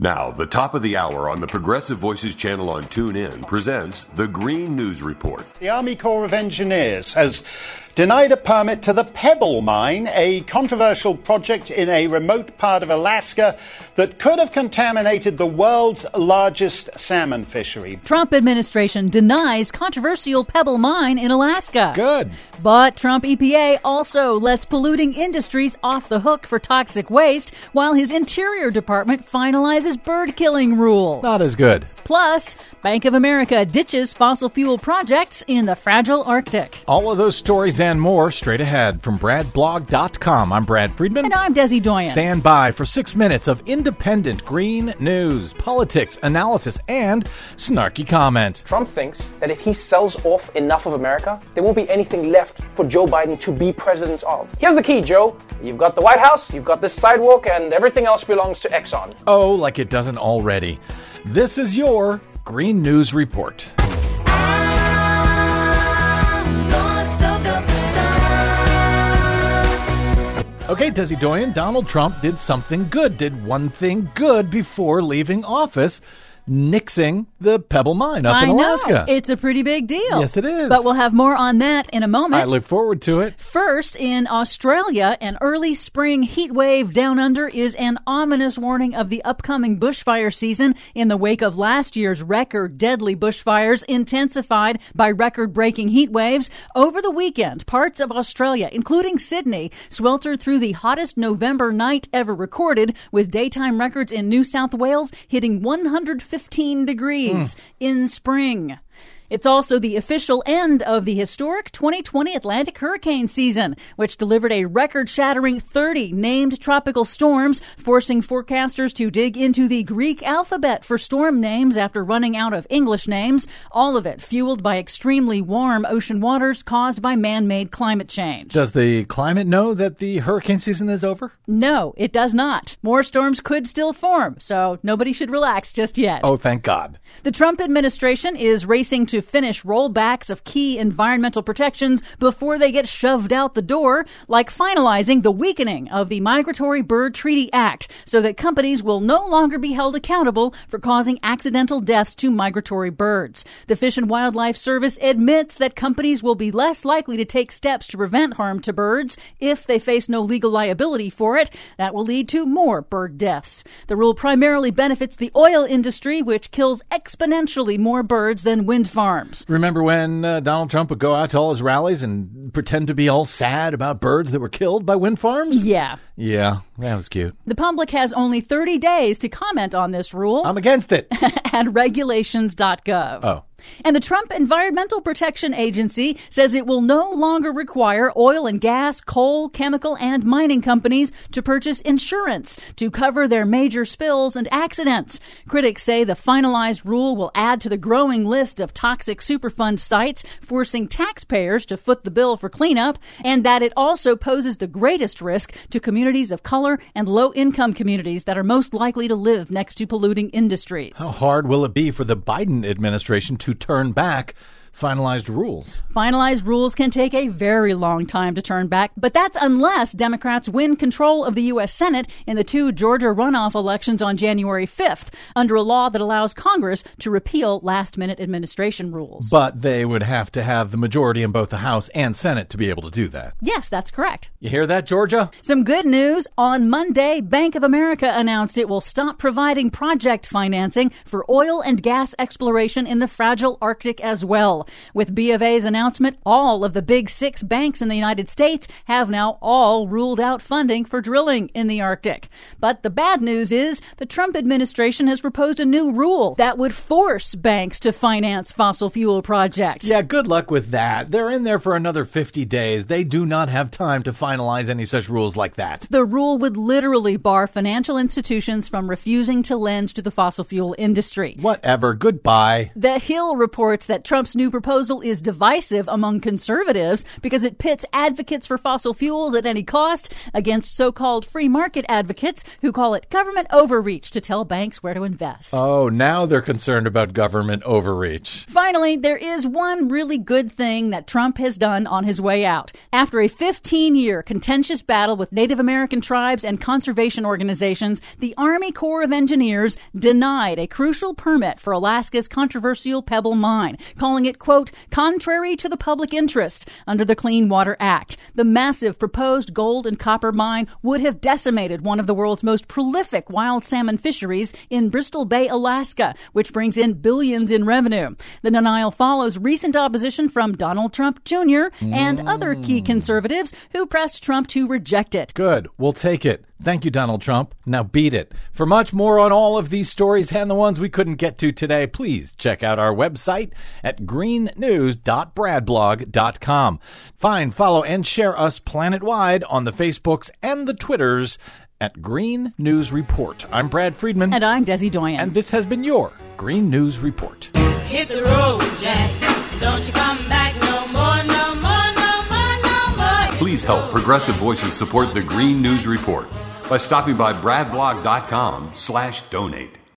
Now, the top of the hour on the Progressive Voices channel on TuneIn presents the Green News Report. The Army Corps of Engineers has denied a permit to the Pebble Mine, a controversial project in a remote part of Alaska that could have contaminated the world's largest salmon fishery. Trump administration denies controversial Pebble Mine in Alaska. Good. But Trump EPA also lets polluting industries off the hook for toxic waste, while his Interior Department finalizes bird-killing rule. Not as good. Plus, Bank of America ditches fossil fuel projects in the fragile Arctic. All of those stories and more straight ahead from BradBlog.com. I'm Brad Friedman. And I'm Desi Doyen. Stand by for 6 minutes of independent green news, politics, analysis, and snarky comment. Trump thinks that if he sells off enough of America, there won't be anything left for Joe Biden to be president of. Here's the key, Joe. You've got the White House, you've got this sidewalk, and everything else belongs to Exxon. Oh, like it doesn't already. This is your Green News Report. Okay, Desi Doyen, Donald Trump did something good, did one thing good before leaving office, nixing the Pebble Mine up in Alaska. I know. It's a pretty big deal. Yes, it is. But we'll have more on that in a moment. I look forward to it. First, in Australia, an early spring heat wave down under is an ominous warning of the upcoming bushfire season in the wake of last year's record deadly bushfires intensified by record-breaking heat waves. Over the weekend, parts of Australia, including Sydney, sweltered through the hottest November night ever recorded, with daytime records in New South Wales hitting 115 degrees in spring. It's also the official end of the historic 2020 Atlantic hurricane season, which delivered a record-shattering 30 named tropical storms, forcing forecasters to dig into the Greek alphabet for storm names after running out of English names, all of it fueled by extremely warm ocean waters caused by man-made climate change. Does the climate know that the hurricane season is over? No, it does not. More storms could still form, so nobody should relax just yet. Oh, thank God. The Trump administration is racing to finish rollbacks of key environmental protections before they get shoved out the door, like finalizing the weakening of the Migratory Bird Treaty Act so that companies will no longer be held accountable for causing accidental deaths to migratory birds. The Fish and Wildlife Service admits that companies will be less likely to take steps to prevent harm to birds if they face no legal liability for it. That will lead to more bird deaths. The rule primarily benefits the oil industry, which kills exponentially more birds than wind farms. Remember when Donald Trump would go out to all his rallies and pretend to be all sad about birds that were killed by wind farms? Yeah. Yeah, that was cute. The public has only 30 days to comment on this rule. I'm against it. At regulations.gov. Oh. And the Trump Environmental Protection Agency says it will no longer require oil and gas, coal, chemical, and mining companies to purchase insurance to cover their major spills and accidents. Critics say the finalized rule will add to the growing list of toxic Superfund sites, forcing taxpayers to foot the bill for cleanup, and that it also poses the greatest risk to communities of color and low-income communities that are most likely to live next to polluting industries. How hard will it be for the Biden administration to turn back finalized rules? Finalized rules can take a very long time to turn back, but that's unless Democrats win control of the U.S. Senate in the 2 Georgia runoff elections on January 5th, under a law that allows Congress to repeal last-minute administration rules. But they would have to have the majority in both the House and Senate to be able to do that. Yes, that's correct. You hear that, Georgia? Some good news. On Monday, Bank of America announced it will stop providing project financing for oil and gas exploration in the fragile Arctic as well. With B of A's announcement, all of the big 6 banks in the United States have now all ruled out funding for drilling in the Arctic. But the bad news is the Trump administration has proposed a new rule that would force banks to finance fossil fuel projects. Yeah, good luck with that. They're in there for another 50 days. They do not have time to finalize any such rules like that. The rule would literally bar financial institutions from refusing to lend to the fossil fuel industry. Whatever. Goodbye. The Hill reports that Trump's new proposal is divisive among conservatives because it pits advocates for fossil fuels at any cost against so-called free market advocates who call it government overreach to tell banks where to invest. Oh, now they're concerned about government overreach. Finally, there is one really good thing that Trump has done on his way out. After a 15-year contentious battle with Native American tribes and conservation organizations, the Army Corps of Engineers denied a crucial permit for Alaska's controversial Pebble Mine, calling it, quote, contrary to the public interest under the Clean Water Act. The massive proposed gold and copper mine would have decimated one of the world's most prolific wild salmon fisheries in Bristol Bay, Alaska, which brings in billions in revenue. The denial follows recent opposition from Donald Trump Jr. and other key conservatives who pressed Trump to reject it. Good. We'll take it. Thank you, Donald Trump. Now beat it. For much more on all of these stories and the ones we couldn't get to today, please check out our website at greennews.bradblog.com. Find, follow, and share us planet-wide on the Facebooks and the Twitters at Green News Report. I'm Brad Friedman. And I'm Desi Doyen. And this has been your Green News Report. Hit the road, Jack. Don't you come back no more, no more, no more, no more. Please help Progressive Voices support the Green News Report by stopping by bradblog.com/donate.